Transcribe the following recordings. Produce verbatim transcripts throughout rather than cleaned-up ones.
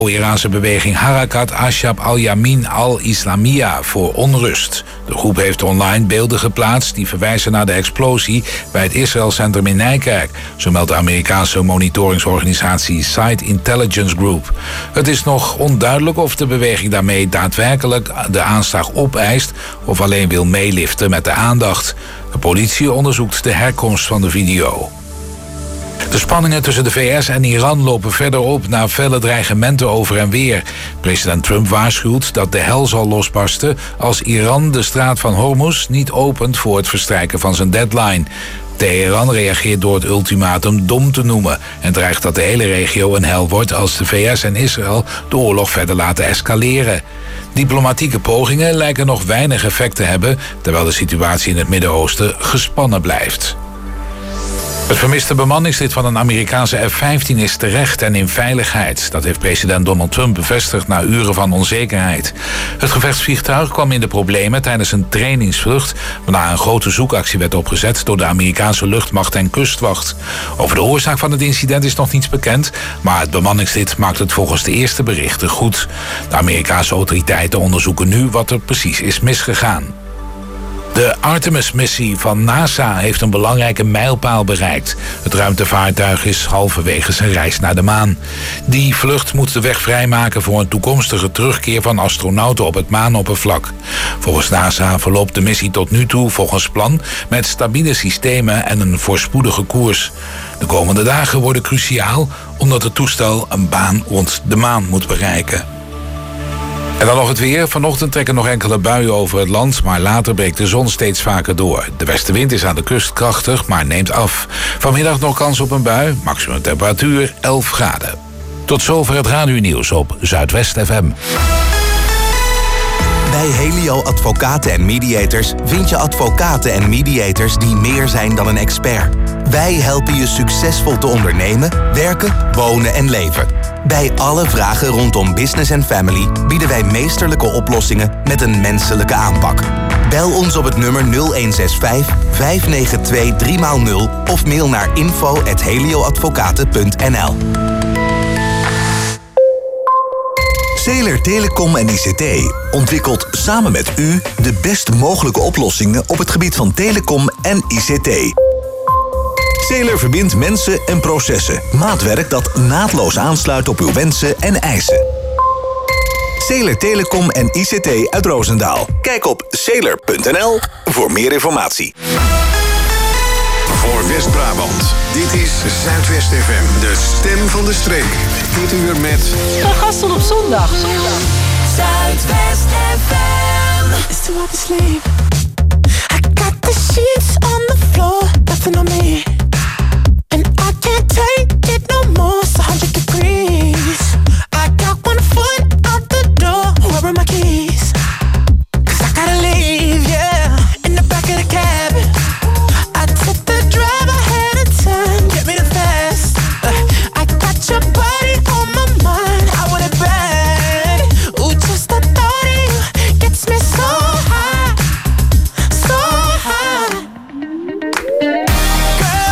Iraanse beweging Harakat Ashab al-Yamin al-Islamiyya voor onrust. De groep heeft online beelden geplaatst die verwijzen naar de explosie bij het Israël-centrum in Nijkerk, zo meldt de Amerikaanse monitoringsorganisatie Site Intelligence Group. Het is nog onduidelijk of de beweging daarmee daadwerkelijk de aanslag opeist of alleen wil meeliften met de aandacht. De politie onderzoekt de herkomst van de video. De spanningen tussen de V S en Iran lopen verder op na felle dreigementen over en weer. President Trump waarschuwt dat de hel zal losbarsten als Iran de straat van Hormuz niet opent voor het verstrijken van zijn deadline. Teheran reageert door het ultimatum dom te noemen en dreigt dat de hele regio een hel wordt als de V S en Israël de oorlog verder laten escaleren. Diplomatieke pogingen lijken nog weinig effect te hebben, terwijl de situatie in het Midden-Oosten gespannen blijft. Het vermiste bemanningslid van een Amerikaanse F vijftien is terecht en in veiligheid. Dat heeft president Donald Trump bevestigd na uren van onzekerheid. Het gevechtsvliegtuig kwam in de problemen tijdens een trainingsvlucht, waarna een grote zoekactie werd opgezet door de Amerikaanse luchtmacht en kustwacht. Over de oorzaak van het incident is nog niets bekend, maar het bemanningslid maakt het volgens de eerste berichten goed. De Amerikaanse autoriteiten onderzoeken nu wat er precies is misgegaan. De Artemis-missie van NASA heeft een belangrijke mijlpaal bereikt. Het ruimtevaartuig is halverwege zijn reis naar de maan. Die vlucht moet de weg vrijmaken voor een toekomstige terugkeer van astronauten op het maanoppervlak. Volgens NASA verloopt de missie tot nu toe volgens plan met stabiele systemen en een voorspoedige koers. De komende dagen worden cruciaal omdat het toestel een baan rond de maan moet bereiken. En dan nog het weer. Vanochtend trekken nog enkele buien over het land, maar later breekt de zon steeds vaker door. De westenwind is aan de kust krachtig, maar neemt af. Vanmiddag nog kans op een bui, maximum temperatuur elf graden. Tot zover het radionieuws op Zuidwest F M. Bij Helio Advocaten en Mediators vind je advocaten en mediators die meer zijn dan een expert. Wij helpen je succesvol te ondernemen, werken, wonen en leven. Bij alle vragen rondom business en family bieden wij meesterlijke oplossingen met een menselijke aanpak. Bel ons op het nummer nul een zes vijf, vijf negen twee, drie nul of mail naar info at helioadvocaten punt n l. Zeeler Telecom en I C T ontwikkelt samen met u de best mogelijke oplossingen op het gebied van telecom en I C T. Zeeler verbindt mensen en processen. Maatwerk dat naadloos aansluit op uw wensen en eisen. Zeeler Telecom en I C T uit Roosendaal. Kijk op zeeler punt n l voor meer informatie. Voor West-Brabant. Dit is Zuidwest F M, de stem van de streek. Dit uur met... Een gast tot op zondag. Zuidwest F M. It's too hard to sleep. I got the sheets on the floor, nothing on me. And I can't take it no more, it's one hundred degrees. I got one foot out the door, where are my keys? Cause I gotta leave, yeah. In the back of the cab. I took the drive ahead of time, get me the fast. uh, I got your body on my mind, I want it bad. Ooh, just the thought of you gets me so high, so high. Girl,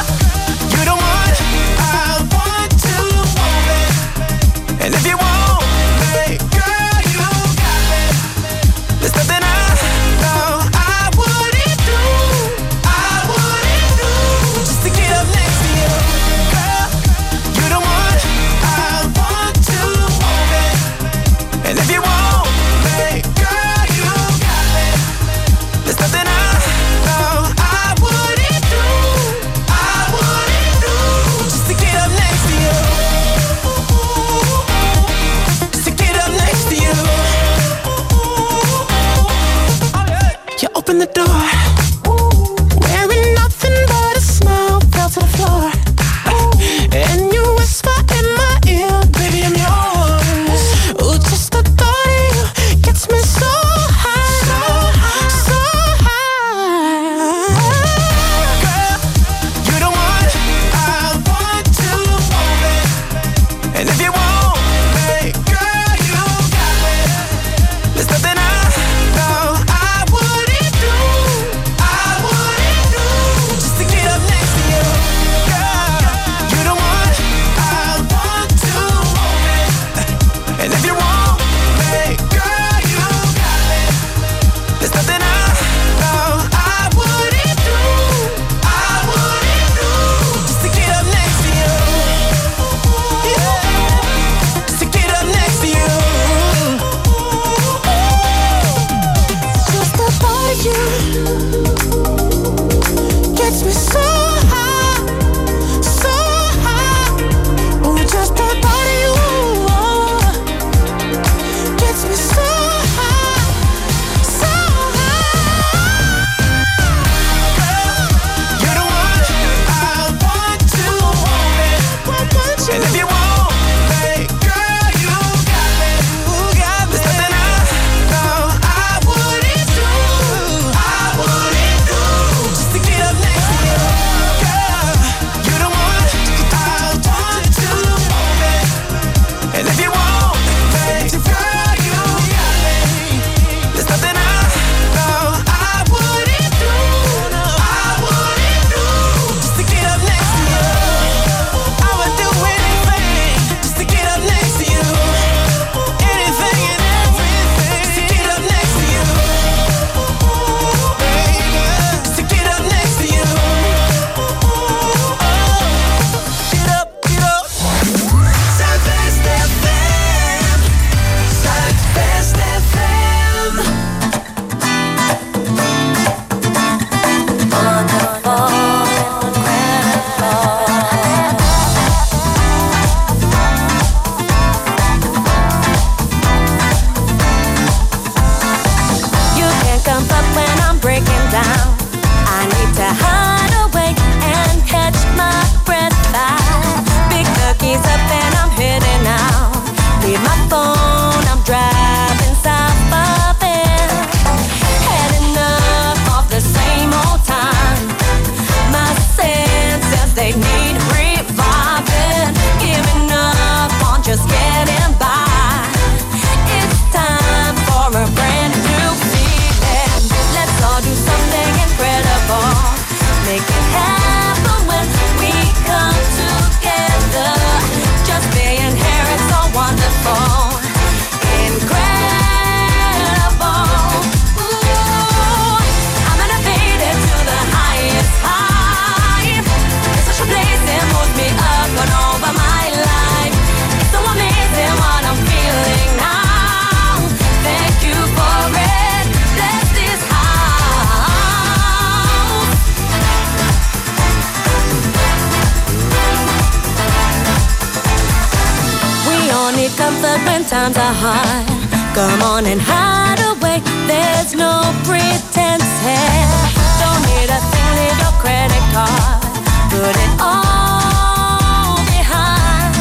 times are hard. Come on and hide away. There's no pretense here. Don't need a thing, need your credit card. Put it all behind.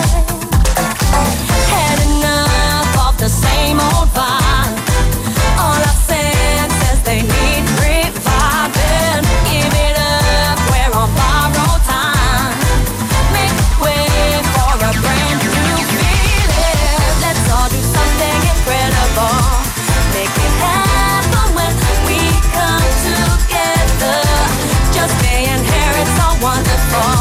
Had enough of the same old vibe. All our senses, they need reviving. Give it up, we're on borrowed time. Make way for a brand new feeling. Let's all do something incredible. Make it happen when we come together. Just being here, it's so wonderful.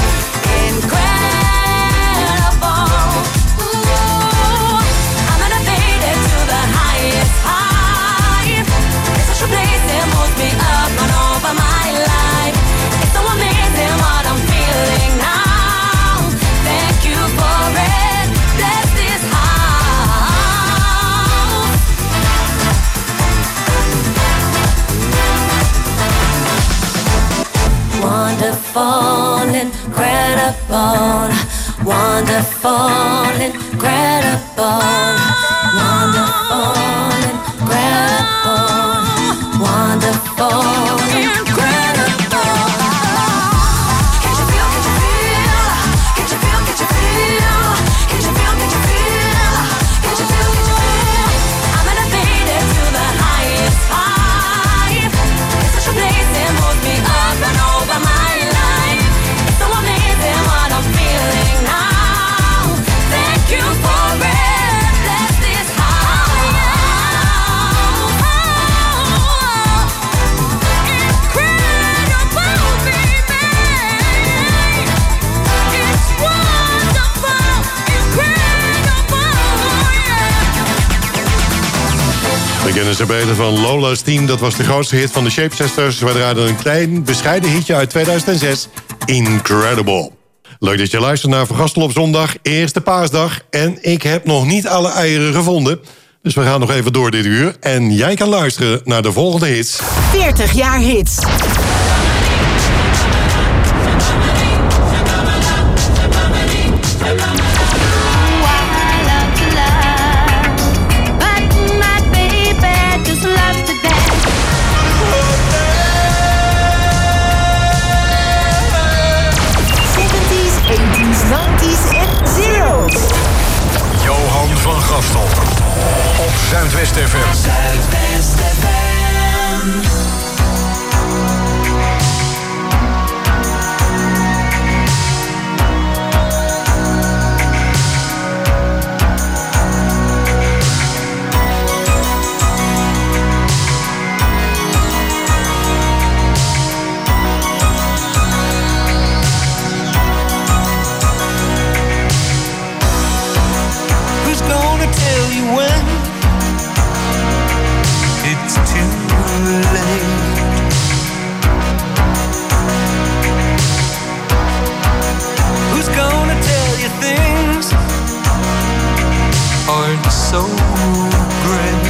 Incredible. Ooh, I'm elevated to the highest high. It's such a place that moves me up and over my life. It's so amazing what I'm feeling now. Thank you for it. Bless this house. Wonderful, incredible. Wonderful, incredible. Wonderful, incredible. Wonderful, incredible. Can't you feel, can't you feel? Can't you feel, can't you feel? Can't you feel, can't you feel? Can't you feel, can't you feel? I'm elevated to the highest high. It's such a place that moves me up and over my life. It's so amazing what I'm feeling now. Thank you for it. Bless this house. Incredible, baby. It's wonderful, incredible, yeah. We kennen ze beter van Lola's Team. Dat was de grootste hit van de Shapeshifters. We draaiden een klein, bescheiden hitje uit tweeduizend zes. Incredible. Leuk dat je luistert naar Vergastel op zondag, eerste paasdag. En ik heb nog niet alle eieren gevonden. Dus we gaan nog even door dit uur. En jij kan luisteren naar de volgende hits. veertig jaar hits. Johan van Gastel op Zuidwest F M. Zuidwest F M. So great.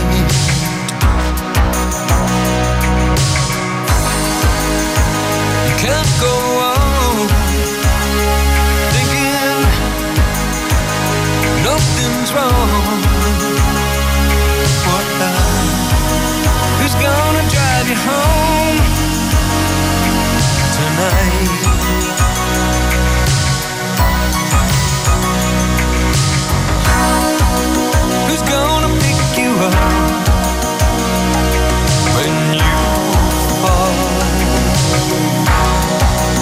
You can't go on thinking nothing's wrong. What the? Who's gonna drive you home tonight? Who's gonna pick you up when you fall?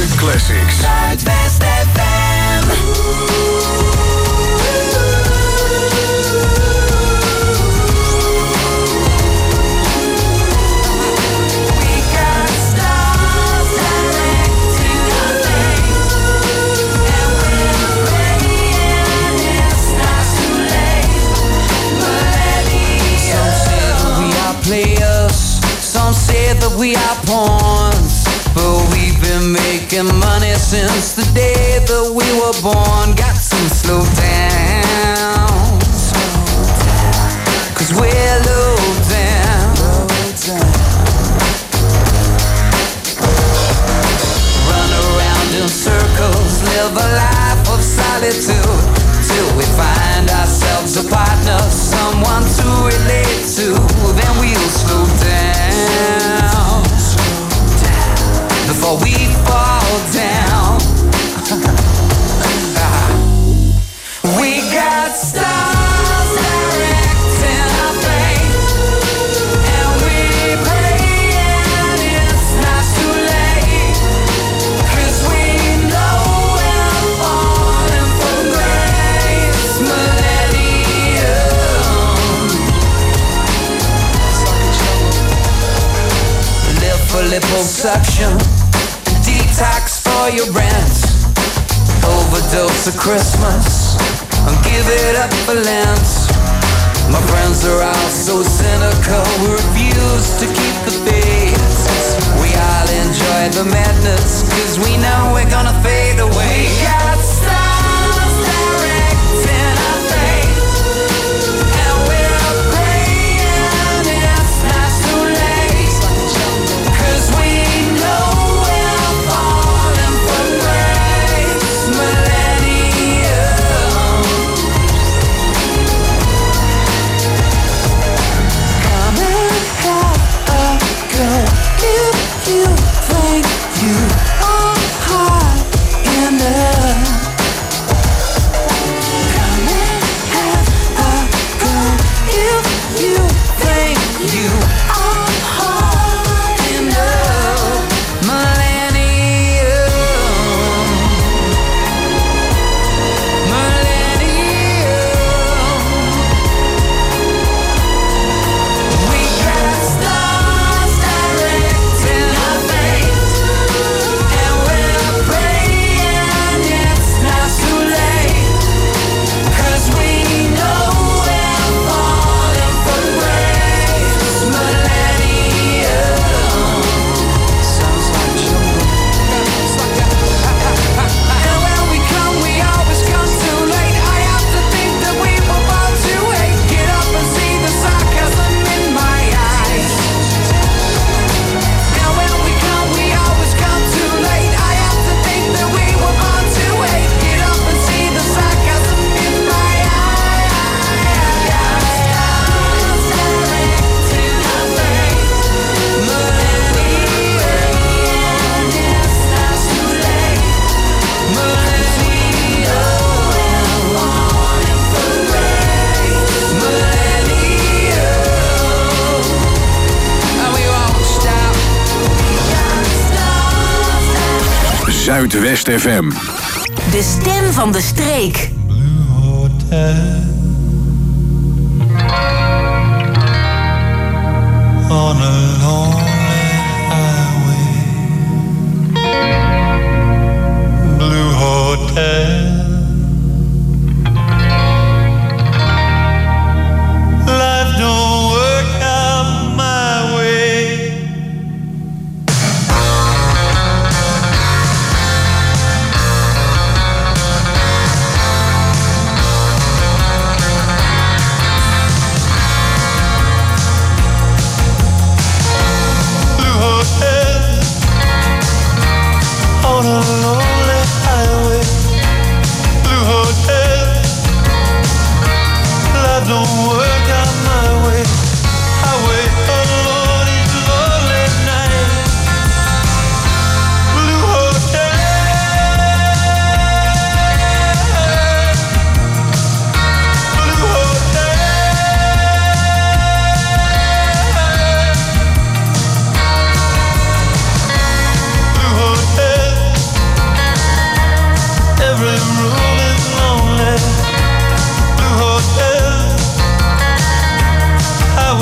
De classics. Zuidwest F M. We got stars directing our fate, and we're praying it's not too late. Millennium. Some say that we are players, some say that we are pawns, but we've been making money since the day that we were born. Got some slow down, cause we're low down. Run around in circles, live a life of solitude, till we find ourselves a partner, someone to relate to. Then we'll slow down before we fall down. We got stars directing our fate, and we're praying it's not too late, 'cause we know we're falling from grace. Millennium. Live for liposuction, detox for your rent, overdose of Christmas, and give it up for Lent. My friends are all so cynical, we refuse to keep the faith. We all enjoy the madness, 'cause we know we're gonna fade away. We got stars directing our fate, and we're praying it's not too late, 'cause we know we're falling from grace. Millennium. Come and have a go if you think you are hot enough. Come and have a go if you think you are hot enough. Millennium. Millennium. We got stars directing our fate, and we're praying it's not too late, 'cause we know we're falling from grace. Millennium. Sounds like jungle. And when we come, we always come too late. I have to think that we were born to hate. Get up and see the sarcasm in my eyes. And when we come, we always come too late. I have to think that we were born to hate. Get up and see the sarcasm in my eyes. Stars directing our fate. Millennium. It's not too late. Millennium. We're falling from grace. Millennium. And we won't stop. We got stars directing. Zuidwest F M. De stem van de streek. On a lonely highway, Blue Hotel. Life don't work out my way.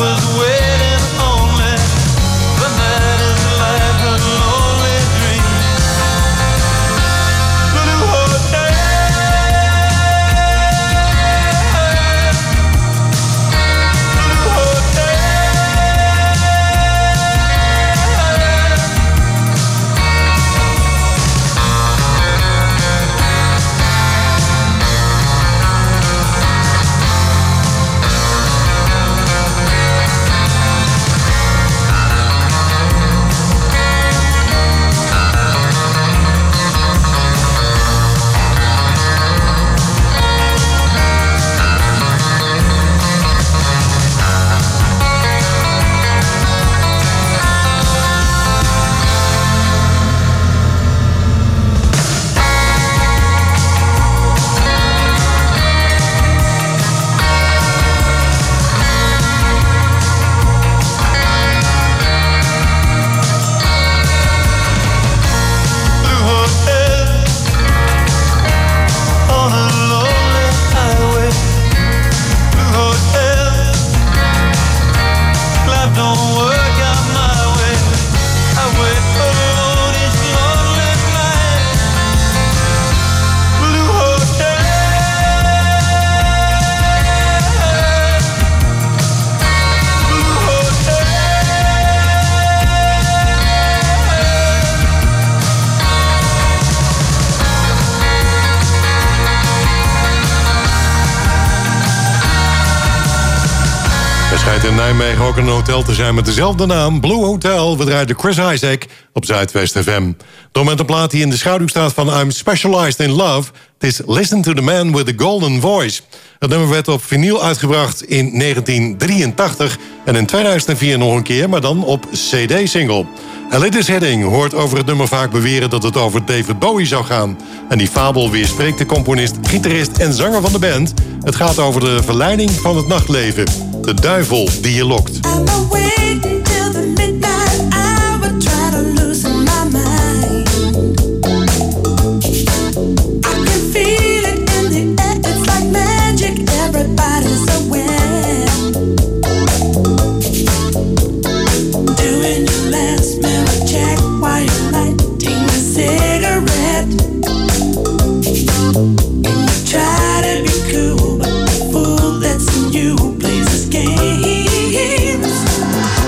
was waiting only. The night is like a lonely dream. Blue hotel. Blue hotel. In Nijmegen ook een hotel te zijn met dezelfde naam, Blue Hotel. We draaien Chris Isaac op Zuidwest F M. Door met een plaat die in de schaduw staat van I'm Specialized in Love. Het is Listen to the Man with the Golden Voice. Het nummer werd op vinyl uitgebracht in negentien drieëntachtig... en in tweeduizend vier nog een keer, maar dan op C D-single. Elidis Heading hoort over het nummer vaak beweren dat het over David Bowie zou gaan. En die fabel weerspreekt de componist, gitarist en zanger van de band. Het gaat over de verleiding van het nachtleven. De duivel die je lokt. Try to be cool, but the fool that's in you plays his games.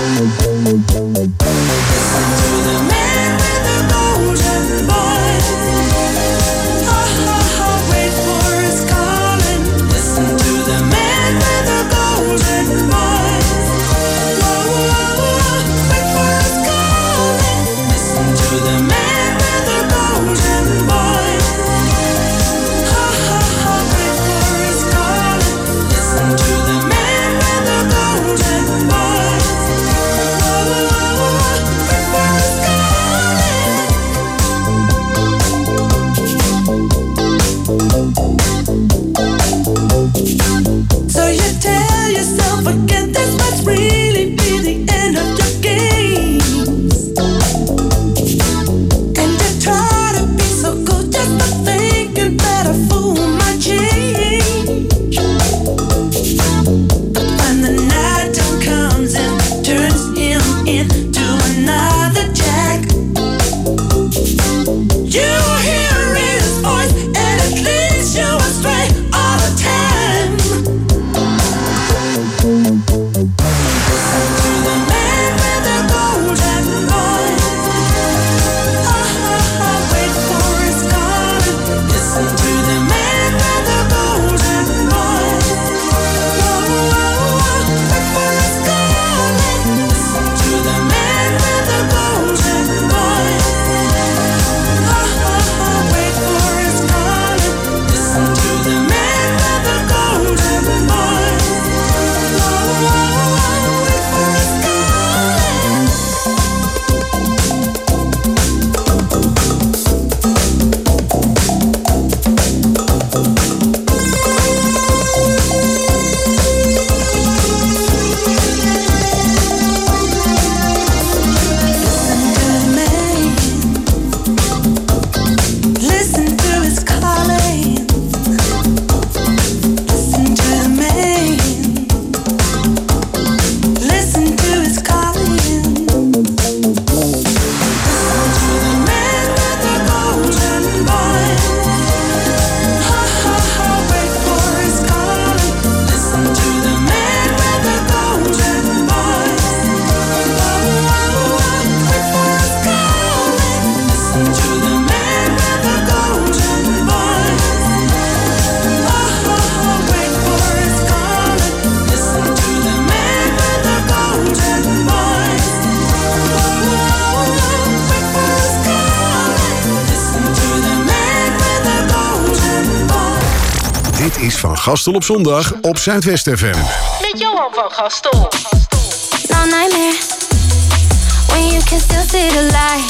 van Gastel op zondag op Zuidwest F M. Met Johan van Gastel. No nightmares when you can still see the light.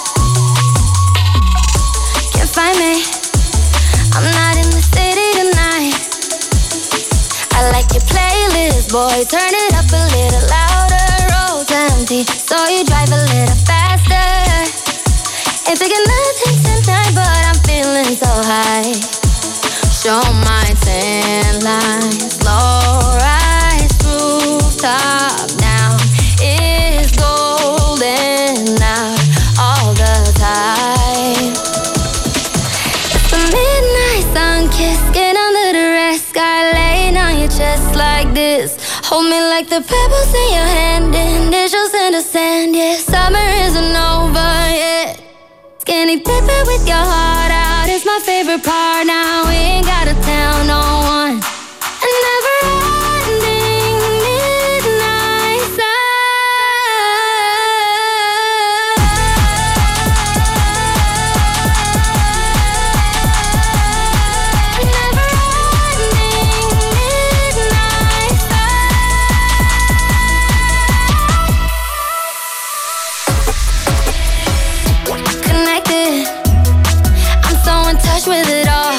Can't find me, I'm not in the city tonight. I like your playlist, boy, turn it up a little louder. Road's empty, so you drive a little faster. Ain't taking nothing tonight, but I'm feeling so high. Show my tan lines, low rise, rooftop down. It's golden out all the time. It's the midnight sun kiss, get under the red sky, laying on your chest like this. Hold me like the pebbles in your hand, initials in the sand, yeah. Summer isn't over yet. Skinny dipping with your heart out is my favorite part. Now we ain't gotta tell no one. A never-ending midnight with it all.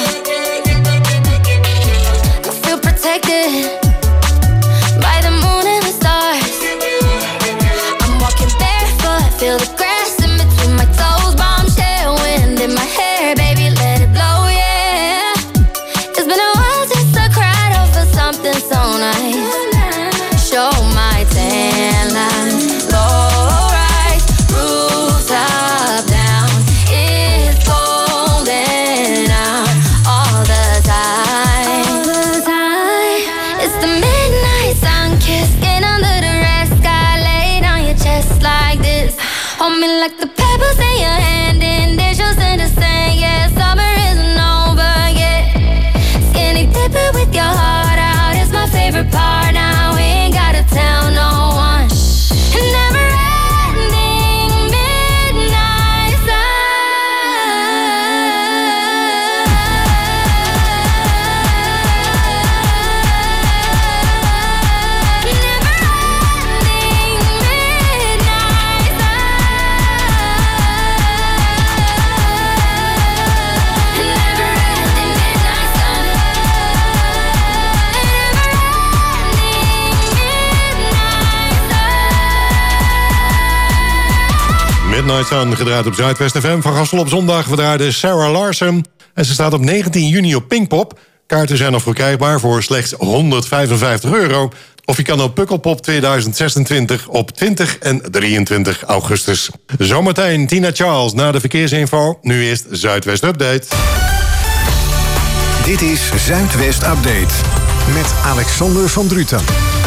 I feel protected by the moon and the stars. I'm walking barefoot, feel the grass in between my toes. Bombshell wind in my hair, baby, let it blow, yeah. It's been a while since I cried over something so nice. Show my tan lines, low rise, rooftop down. It's golden out all the time. It's the midnight sun kiss, get under the red sky, laid on your chest like this. Hold me like the pebbles in your hand, initials in the sand, yeah. Summer isn't over yet. Skinny dipping with your heart out is my favorite part. Now we ain't gotta tell no one. Never ending midnight Midnight Sun, gedraaid op Zuidwest F M. Van Gastel op zondag, we draaiden Sarah Larsen. En ze staat op negentien juni op Pinkpop. Kaarten zijn nog verkrijgbaar voor slechts honderdvijfenvijftig euro. Of je kan op Pukkelpop tweeduizend zesentwintig op twintig en drieëntwintig augustus. Zometeen Tina Charles na de verkeersinfo. Nu eerst Zuidwest Update. Dit is Zuidwest Update met Alexander van Druten.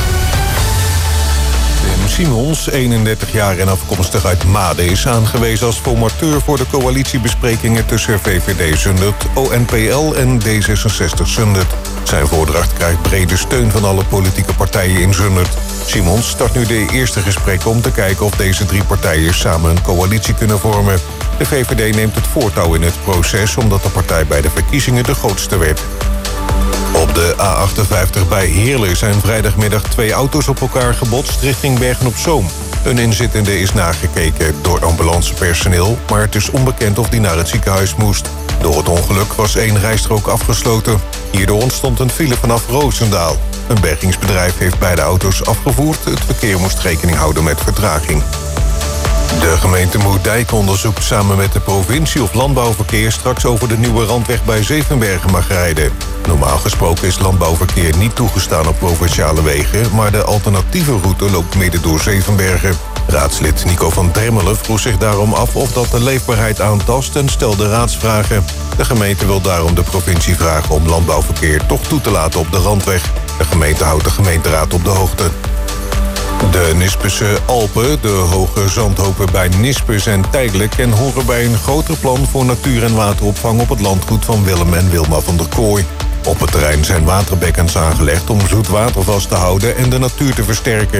Wim Simons, eenendertig jaar en afkomstig uit Maden, is aangewezen als formateur voor de coalitiebesprekingen tussen V V D Zundert, O N P L en D zesenzestig Zundert. Zijn voordracht krijgt brede steun van alle politieke partijen in Zundert. Simons start nu de eerste gesprekken om te kijken of deze drie partijen samen een coalitie kunnen vormen. De V V D neemt het voortouw in het proces omdat de partij bij de verkiezingen de grootste werd. Op de A achtenvijftig bij Heerlen zijn vrijdagmiddag twee auto's op elkaar gebotst richting Bergen-op-Zoom. Een inzittende is nagekeken door ambulancepersoneel, maar het is onbekend of die naar het ziekenhuis moest. Door het ongeluk was één rijstrook afgesloten. Hierdoor ontstond een file vanaf Roosendaal. Een bergingsbedrijf heeft beide auto's afgevoerd. Het verkeer moest rekening houden met vertraging. De gemeente Moerdijk onderzoekt samen met de provincie of landbouwverkeer straks over de nieuwe randweg bij Zevenbergen mag rijden. Normaal gesproken is landbouwverkeer niet toegestaan op provinciale wegen, maar de alternatieve route loopt midden door Zevenbergen. Raadslid Nico van Dremmelen vroeg zich daarom af of dat de leefbaarheid aantast en stelde raadsvragen. De gemeente wil daarom de provincie vragen om landbouwverkeer toch toe te laten op de randweg. De gemeente houdt de gemeenteraad op de hoogte. De Nispese Alpen, de hoge zandhopen bij Nispen, zijn tijdelijk en horen bij een groter plan voor natuur- en wateropvang op het landgoed van Willem en Wilma van der Kooi. Op het terrein zijn waterbekkens aangelegd om zoet water vast te houden en de natuur te versterken.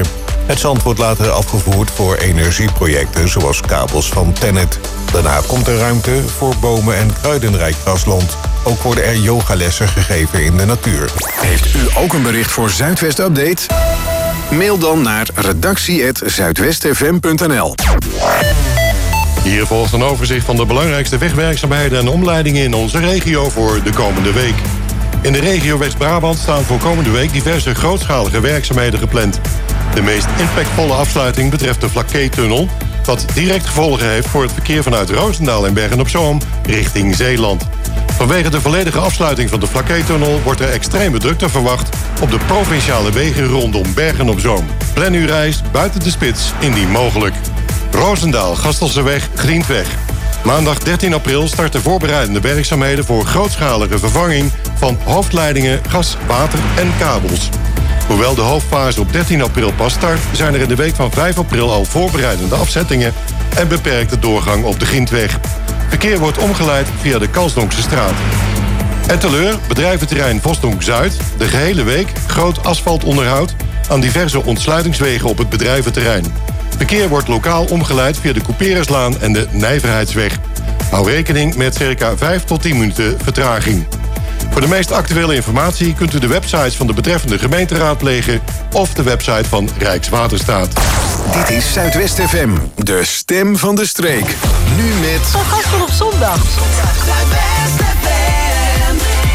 Het zand wordt later afgevoerd voor energieprojecten zoals kabels van Tennet. Daarna komt er ruimte voor bomen- en kruidenrijk grasland. Ook worden er yogalessen gegeven in de natuur. Heeft u ook een bericht voor Zuidwest Update? Mail dan naar redactie apenstaartje zuidwestfm punt n l. Hier volgt een overzicht van de belangrijkste wegwerkzaamheden en omleidingen in onze regio voor de komende week. In de regio West-Brabant staan voor komende week diverse grootschalige werkzaamheden gepland. De meest impactvolle afsluiting betreft de Vlakke-tunnel, wat direct gevolgen heeft voor het verkeer vanuit Roosendaal en Bergen-op-Zoom richting Zeeland. Vanwege de volledige afsluiting van de Vlakke-tunnel wordt er extreme drukte verwacht op de provinciale wegen rondom Bergen-op-Zoom. Plan uw reis buiten de spits indien mogelijk. Roosendaal, Gastelseweg, Grientweg. Maandag dertien april starten voorbereidende werkzaamheden voor grootschalige vervanging van hoofdleidingen, gas, water en kabels. Hoewel de hoofdfase op dertien april pas start, zijn er in de week van vijf april al voorbereidende afzettingen en beperkte doorgang op de Grientweg. Verkeer wordt omgeleid via de Kalsdonkse straat. En teleur, bedrijventerrein Vosdonk-Zuid, de gehele week groot asfaltonderhoud aan diverse ontsluitingswegen op het bedrijventerrein. Verkeer wordt lokaal omgeleid via de Couperuslaan en de Nijverheidsweg. Hou rekening met circa vijf tot tien minuten vertraging. Voor de meest actuele informatie kunt u de websites van de betreffende gemeente raadplegen of de website van Rijkswaterstaat. Dit is Zuidwest F M, de stem van de streek. Nu met... Van Gastel op zondag. Zuidwest F M.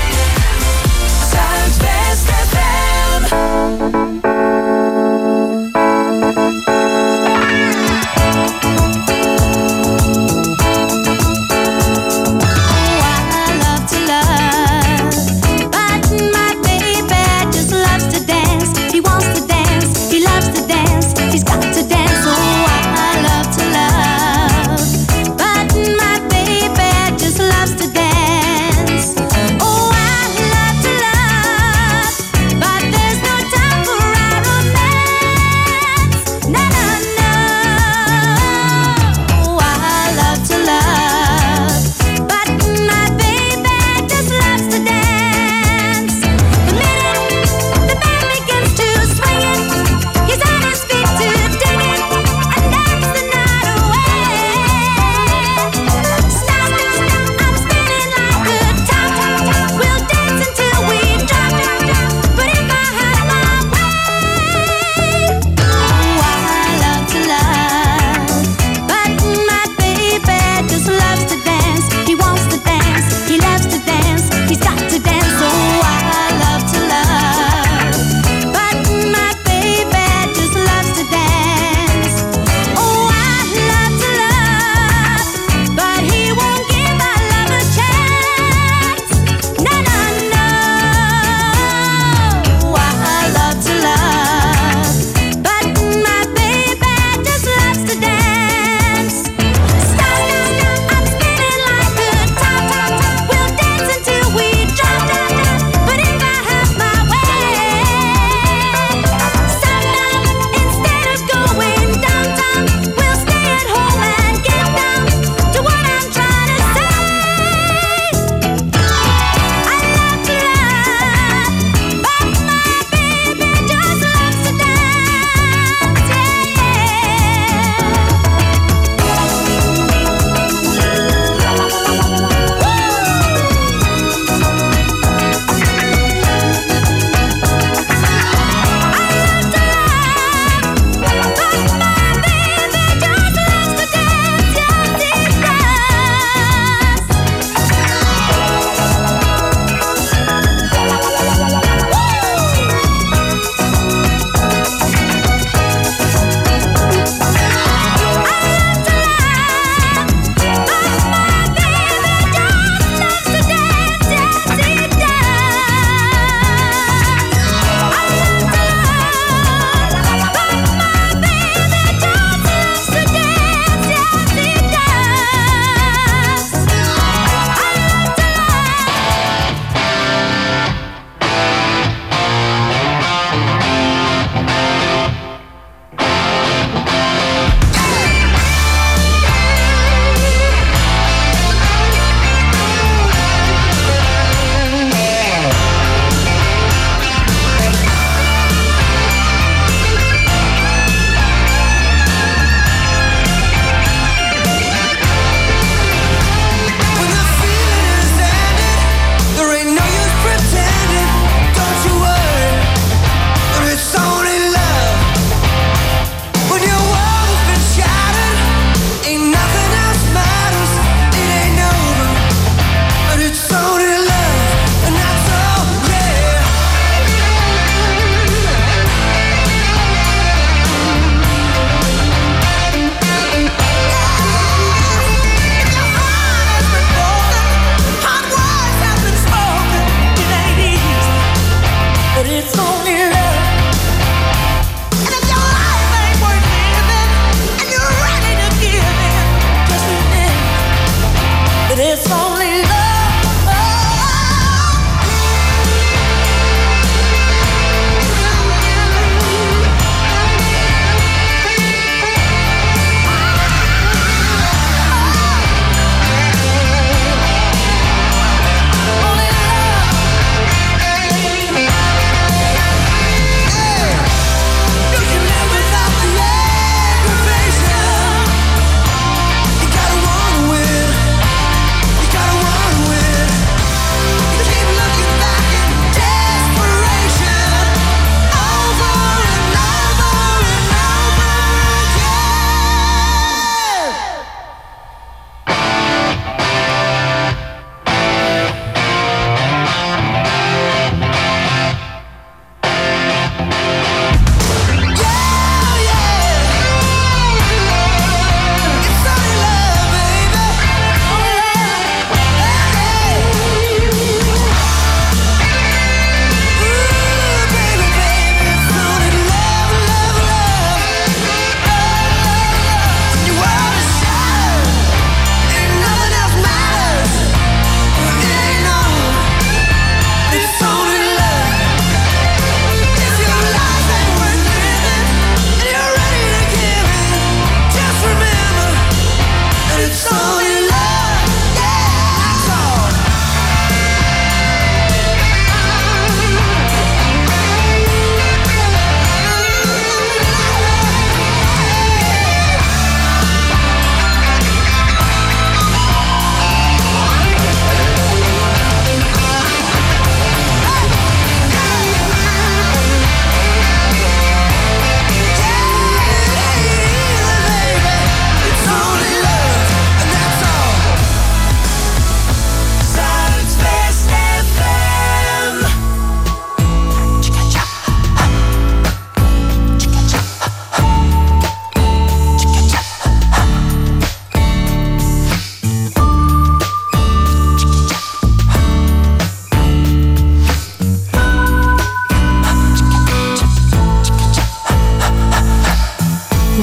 Zuidwest F M. Dance.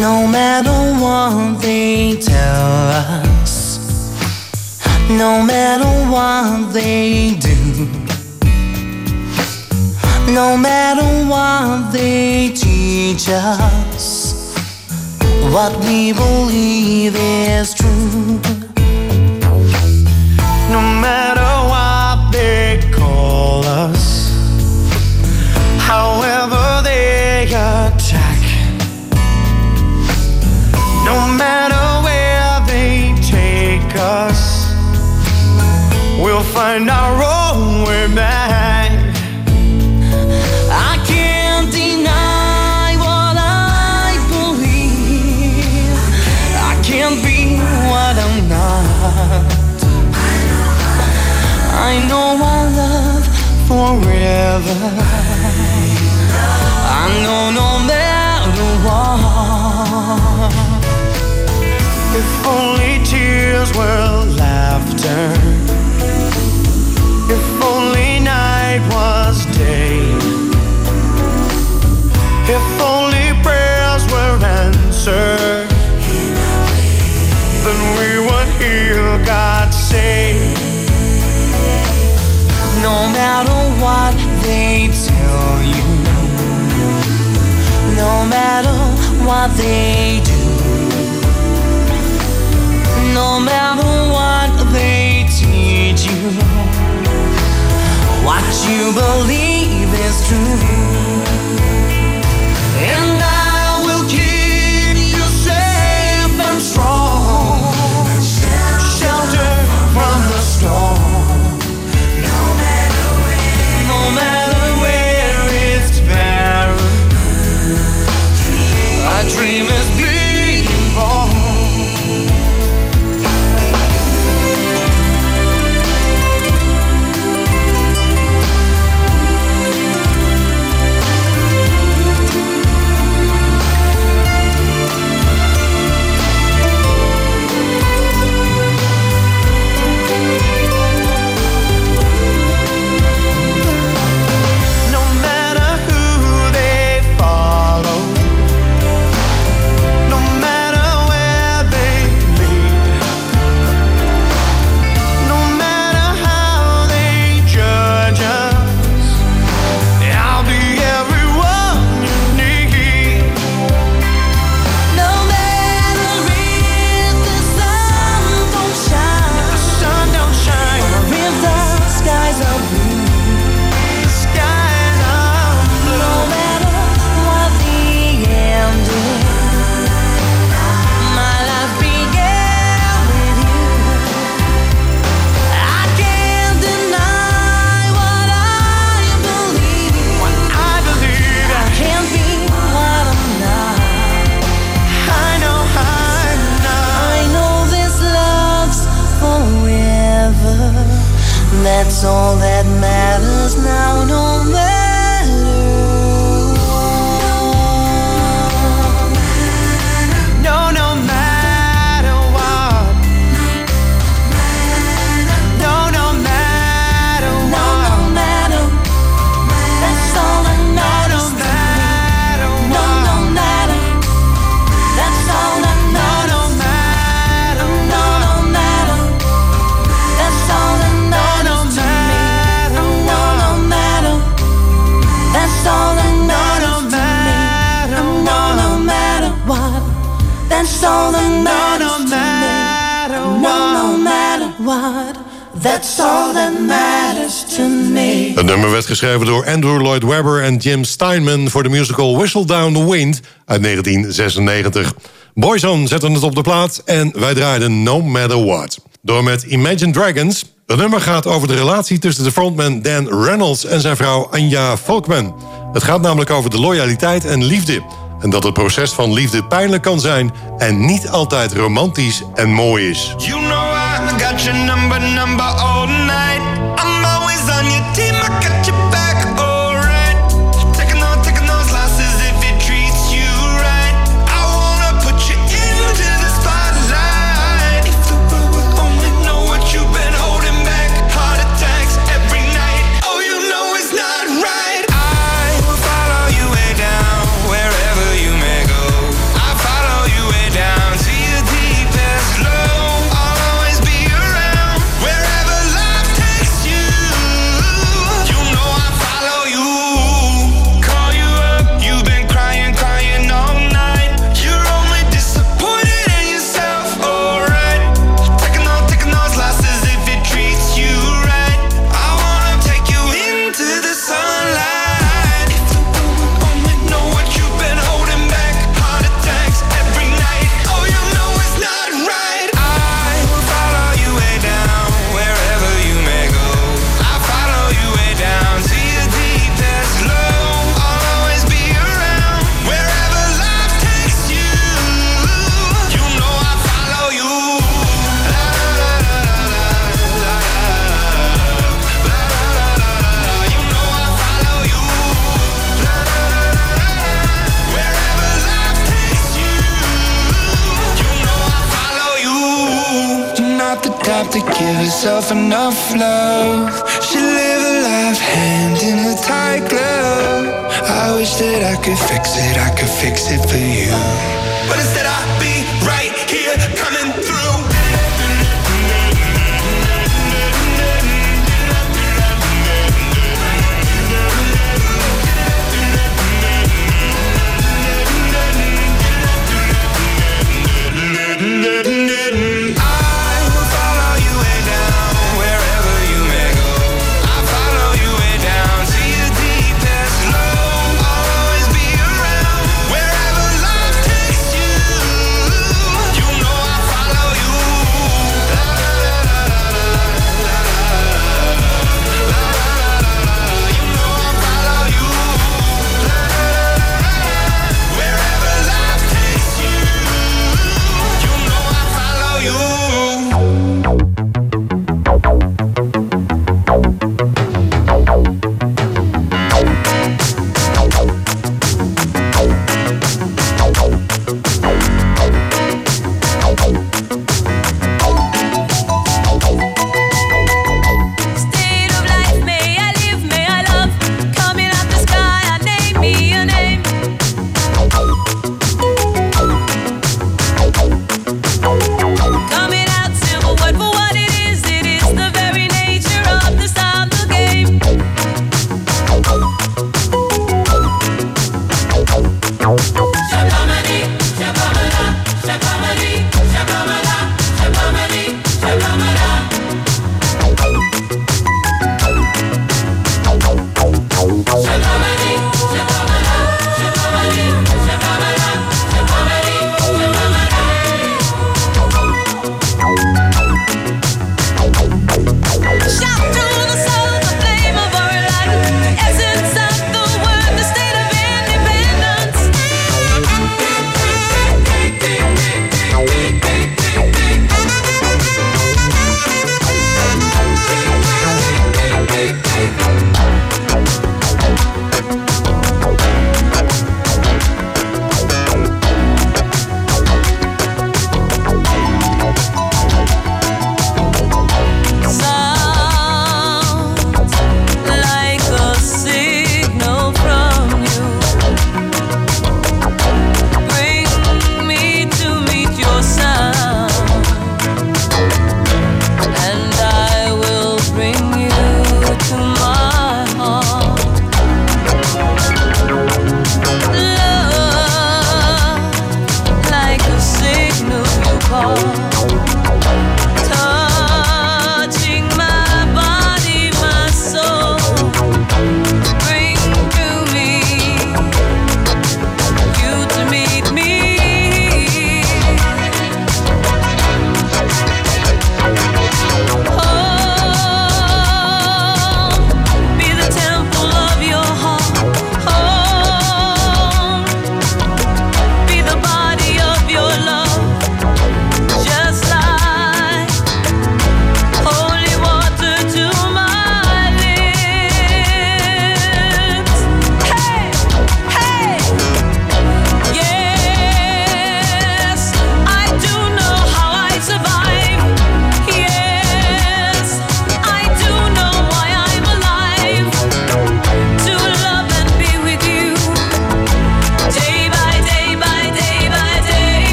No matter what they tell us, no matter what they do, no matter what they teach us, what we believe is true. No matter what they call us, however they attack, no matter where they take us, we'll find our own way back. I can't deny what I believe. I can't be what I'm not. I know I love forever. I know no matter what. If only tears were laughter, if only night was day, if only prayers were answered, then we would hear God say, no matter what they tell you, no matter what they do, no matter what they teach you, what you believe is true. And I will keep you safe and strong, shelter from the storm. No matter where, no matter where it's barren, a dream is being born. That's all that matters now, no matter what. No, no matter what. No, no matter what. No, no matter. That's all that matters to me. No, no matter. That's all that matters. No, no matter. No, no matter. That's all that matters. That's all that matters to me. No, no matter what. That's all that matters to me. No, no matter what. That's all that matters to me. Het nummer werd geschreven door Andrew Lloyd Webber en Jim Steinman voor de musical Whistle Down the Wind uit negentien zesennegentig. Boyzone zetten het op de plaat en wij draaiden No Matter What. Door met Imagine Dragons. Het nummer gaat over de relatie tussen de frontman Dan Reynolds en zijn vrouw Anja Volkman. Het gaat namelijk over de loyaliteit en liefde. En dat het proces van liefde pijnlijk kan zijn en niet altijd romantisch en mooi is. You know I got your number, number all night. I'm always on your team, I got your back, alright. Taking on, taking those losses if it treats you right. I wanna put you into the spotlight. If the world would only know what you've been holding back. Heart attacks every night, oh you know it's not right. I will follow you way down, wherever you may go. I follow stop to give herself enough love. She live a life hand in a tight glove. I wish that I could fix it, I could fix it for you. But instead I'll be right here coming through. You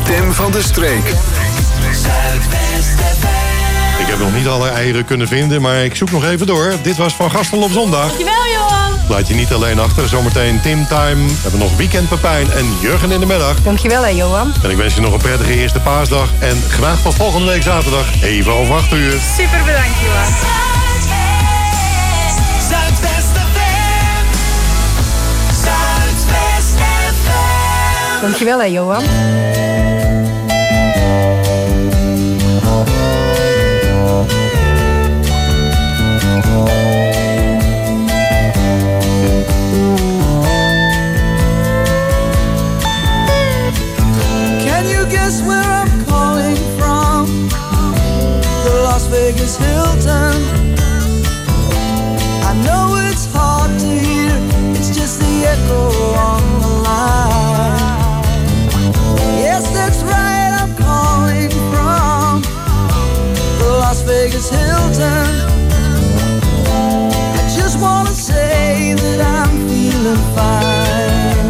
stem van de streek. Ik heb nog niet alle eieren kunnen vinden, maar ik zoek nog even door. Dit was Van Gastel op zondag. Dankjewel, Johan. Laat je niet alleen achter. Zometeen Tim Time. We hebben nog Weekend Pepijn en Jurgen in de middag. Dankjewel, hè, Johan. En ik wens je nog een prettige eerste paasdag. En graag tot volgende week zaterdag. Even over acht uur. Super bedankt, Johan. Zuidwest F M. Zuidwest F M. Dankjewel, hè, Johan. Where I'm calling from, the Las Vegas Hilton. I know it's hard to hear, it's just the echo on the line. Yes, that's right, I'm calling from the Las Vegas Hilton. I just wanna say that I'm feeling fine.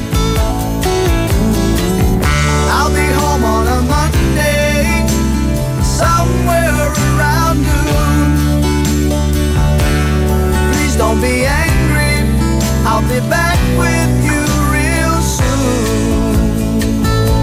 I'll be home on a Monday, somewhere around noon. Please don't be angry, I'll be back with you real soon.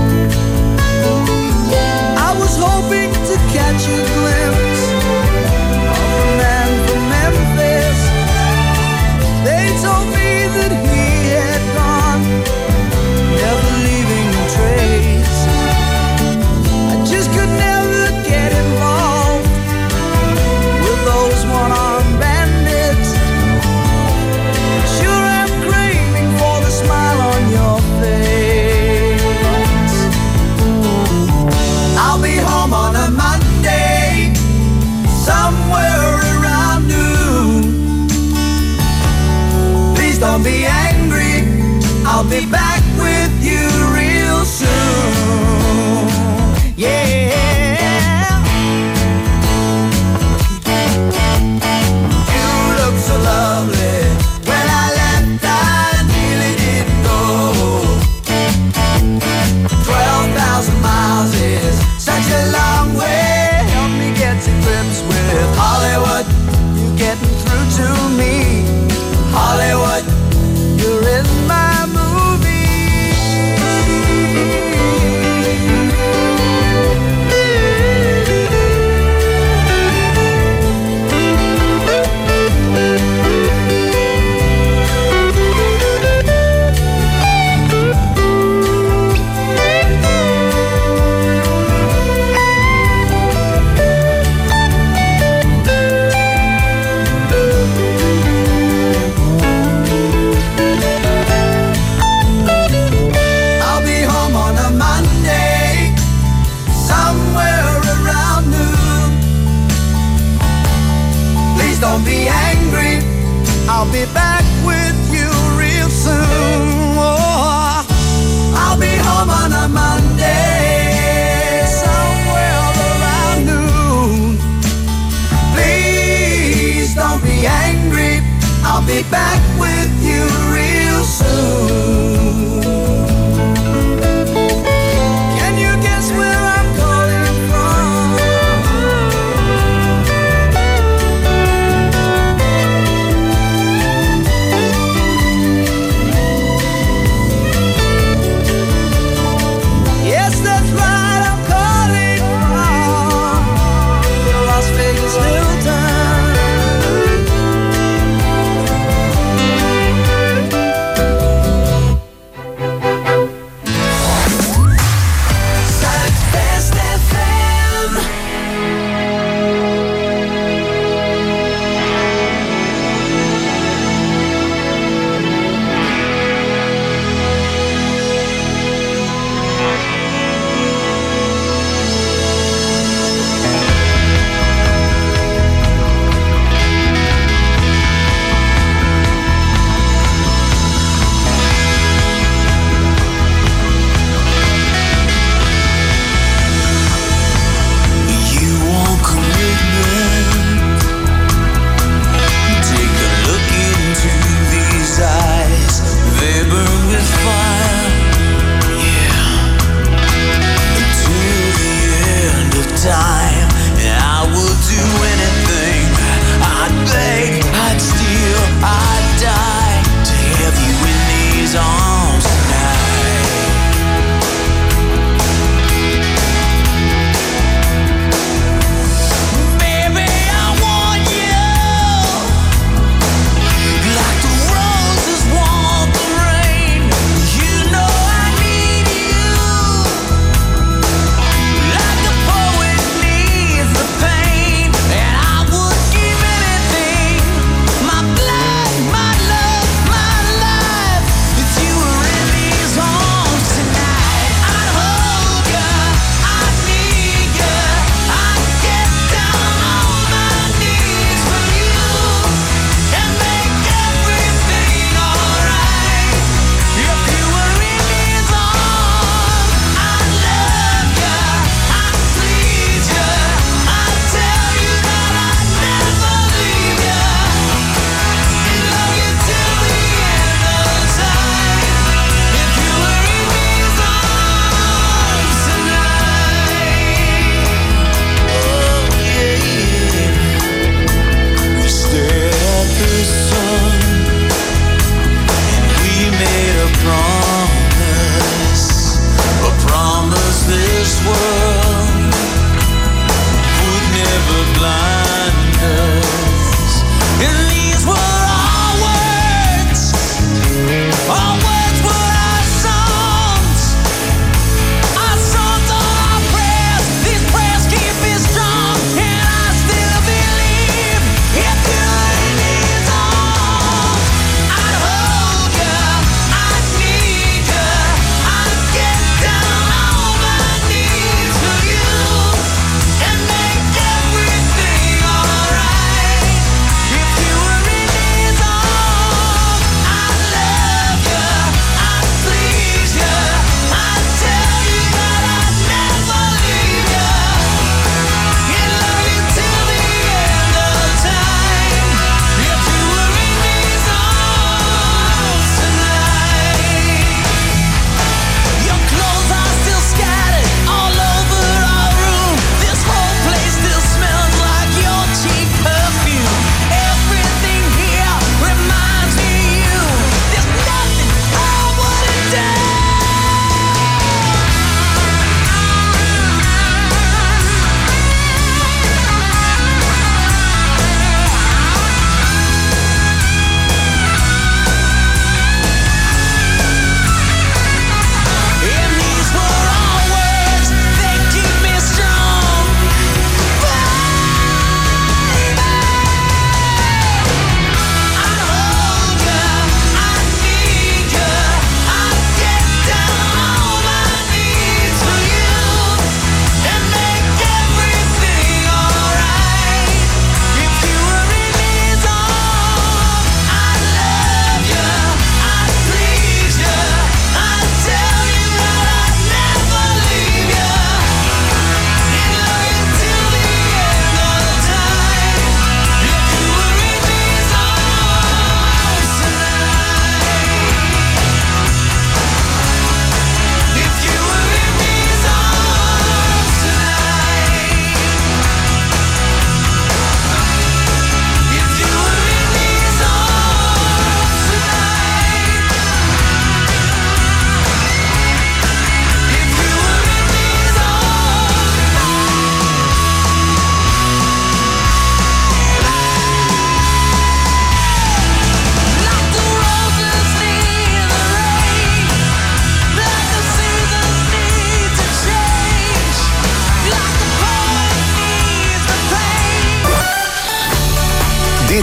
I was hoping to catch a glimpse of a man from Memphis. They told me that he had gone, never leaving a trace. Just could never get involved with those one-armed bandits. Sure, I'm craving for the smile on your face. I'll be home on a Monday, somewhere around noon. Please don't be angry, I'll be back with you real soon. Yeah, you look so lovely. When I left, I nearly didn't go. Twelve thousand miles is such a long way. Help me get to grips with Hollywood. You're getting through to me, Hollywood. You're in my movie. Don't be angry, I'll be back with you real soon. Oh, I'll be home on a Monday, somewhere around noon. Please don't be angry, I'll be back with you real soon. Can you guess where I'm calling from?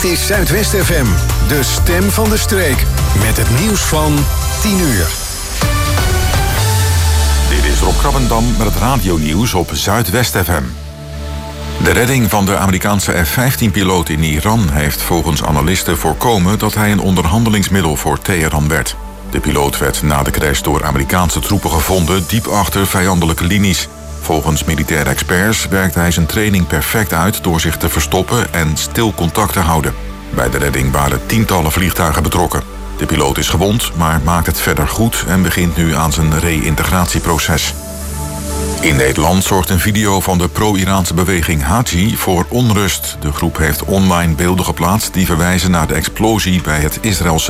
Dit is Zuidwest F M, de stem van de streek. Met het nieuws van tien uur. Dit is Rob Krabbendam met het radionieuws op Zuidwest F M. De redding van de Amerikaanse F vijftien-piloot in Iran heeft volgens analisten voorkomen dat hij een onderhandelingsmiddel voor Teheran werd. De piloot werd na de crash door Amerikaanse troepen gevonden diep achter vijandelijke linies. Volgens militaire experts werkte hij zijn training perfect uit door zich te verstoppen en stil contact te houden. Bij de redding waren tientallen vliegtuigen betrokken. De piloot is gewond, maar maakt het verder goed en begint nu aan zijn reïntegratieproces. In Nederland zorgt een video van de pro-Iraanse beweging Haji voor onrust. De groep heeft online beelden geplaatst die verwijzen naar de explosie bij het Israël